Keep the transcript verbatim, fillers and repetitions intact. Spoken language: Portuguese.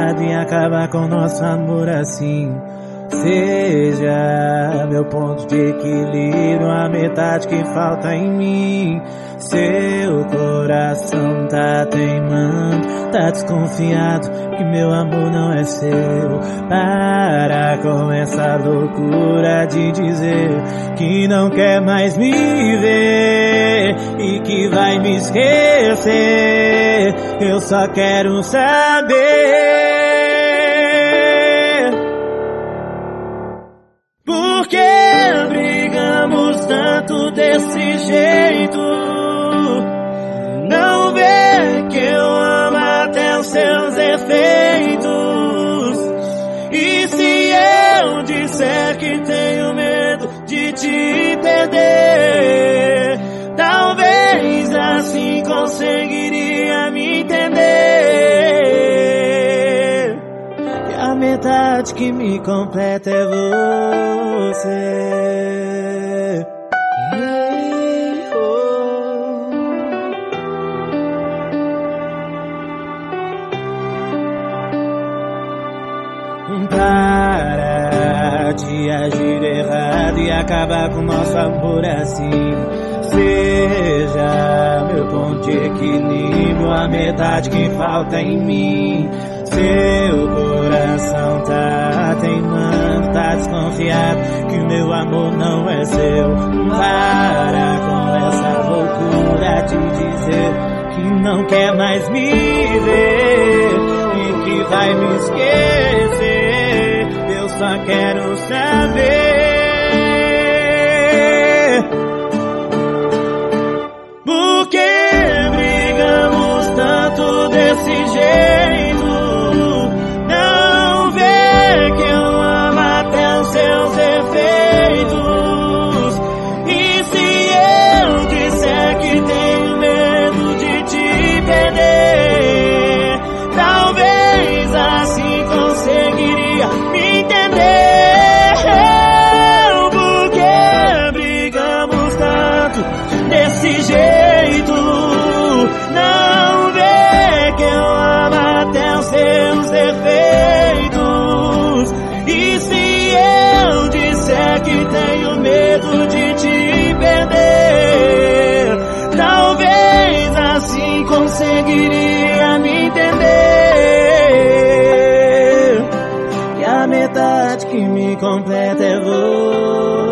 errado e acabar com nosso amor assim. Seja meu ponto de equilíbrio, a metade que falta em mim. Seu coração tá teimando, tá desconfiado que meu amor não é seu. Para com essa loucura de dizer que não quer mais me ver e que vai me esquecer. Eu só quero saber por que brigamos tanto desse jeito. Não vê que eu amo até os seus efeitos. E se eu disser que tenho medo de te perder, talvez assim conseguiria me entender. Que a metade que me completa é você. Para de agir errado e acabar com nosso amor assim. Seja meu ponto de equilíbrio, a metade que falta em mim. Seu coração tá teimando, tá desconfiado que meu amor não é seu. Para com essa loucura de dizer que não quer mais me ver e que vai me esquecer. Eu só quero saber por que brigamos tanto desse jeito. Não vê que eu amo até os seus efeitos. E se eu disser que tenho medo de te perder, talvez assim conseguiria me entender. Por que brigamos tanto desse jeito? Não vê que eu amo até os seus defeitos. E se eu disser que tenho medo de te perder, talvez assim conseguiria me entender. Que a metade que me completa é você.